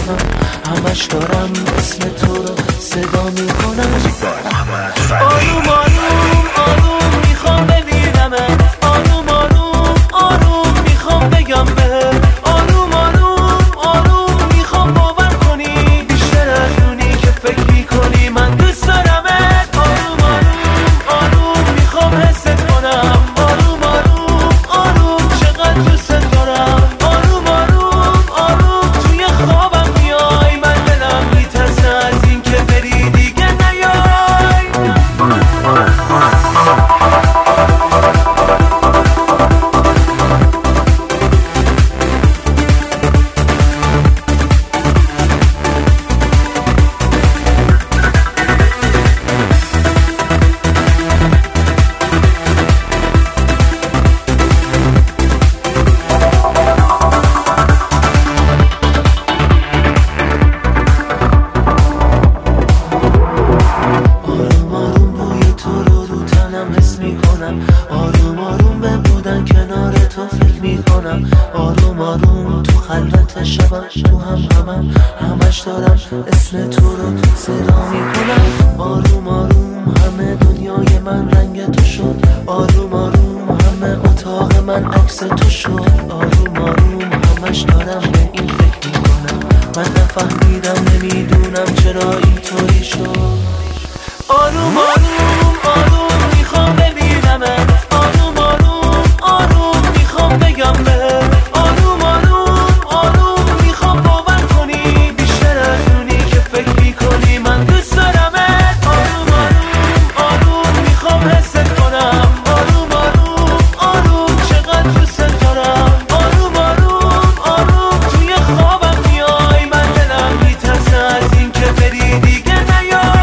میکنم، همش دارم اسم تو رو صدا میکنم. آروم آروم آروم میخوام ببینمت، آروم آروم آروم میخوام بگم بهت، آروم آروم آروم میخوام باور کنی بیشتر از اونی که فکر میکنی من دوست دارمت. آروم آروم آروم میخوام حست کنم، آروم آروم آروم چقدر دوست دارم. آروم آروم آروم توی خوابم میای، من دلم میترسه از این که بری دیگه نیای. آروم آروم به بودن کنار تو فکر میکنم، آروم آروم تو خلوت شبم تو همم همش دارم اسم تو رو صدا میکنم. آروم آروم همه دنیای من رنگ تو شد، آروم آروم همه اتاق من عکس تو شد. آروم آروم همش دارم به این فکر میکنم، من نفهمیدم نمیدونم چرا اینطوری شد. آروم آروم آروم میخوام ببینمت، آروم آروم آروم میخوام بگم بهت، آروم آروم آروم میخوام باور کنی بیشتر از اونی که فکر میکنی من دوست دارمت. آروم آروم آروم میخوام حست کنم، آروم آروم آروم چقدر دوست دارم. آروم آروم آروم توی خوابم میای، من دلم میترسه از این که بری دیگه نیای.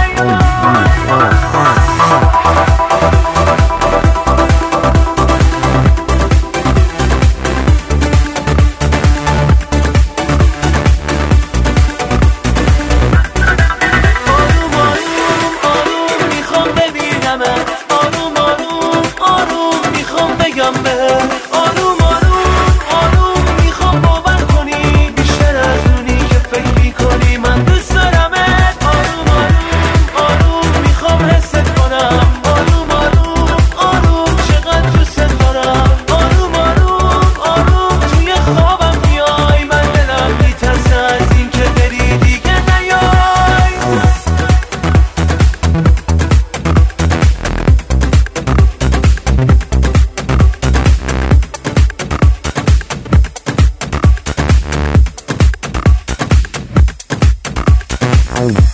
آروم آروم آروم میخوام بگم بهت، آروم آروم آروم میخوام باور کنی بیشتر از اونی که فکر میکنی من دوست دارمت. آروم آروم آروم میخوام حست کنم، آروم آروم آروم چقدر دوست دارم. آروم آروم آروم توی خوابم میای، من دلم میترسه از این که بری دیگه نیای. Oh.